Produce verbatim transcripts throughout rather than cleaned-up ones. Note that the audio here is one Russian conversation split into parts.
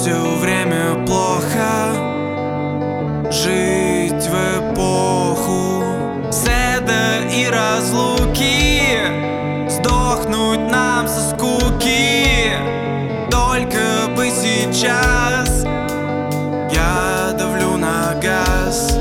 все время плохо жить в эпоху седа и разлуки, сдохнуть нам со скуки. Только бы сейчас я давлю на газ.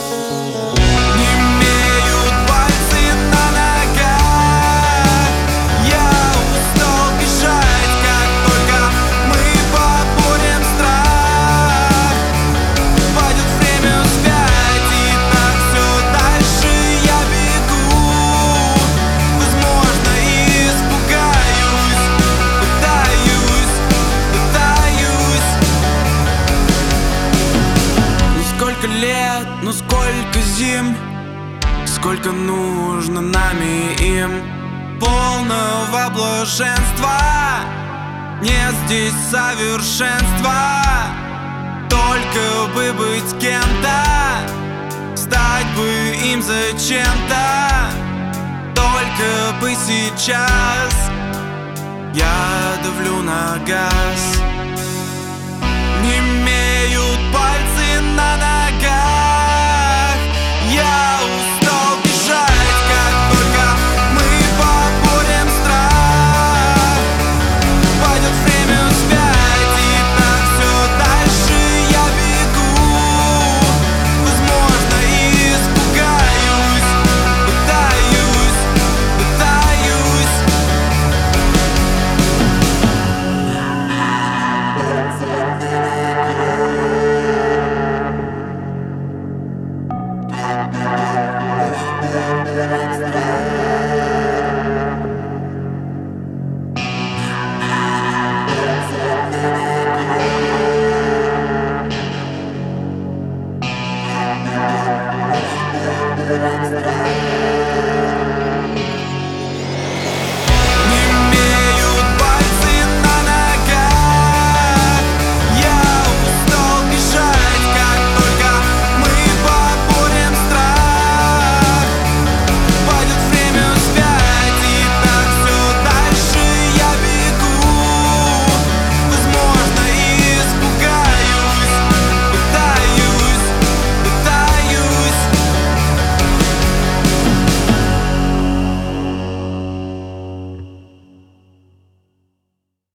Сколько лет, ну сколько зим, сколько нужно нами им полного блаженства. Нет здесь совершенства, только бы быть кем-то, стать бы им зачем-то. Только бы сейчас я давлю на газ. Не имеют пальцы на ногах,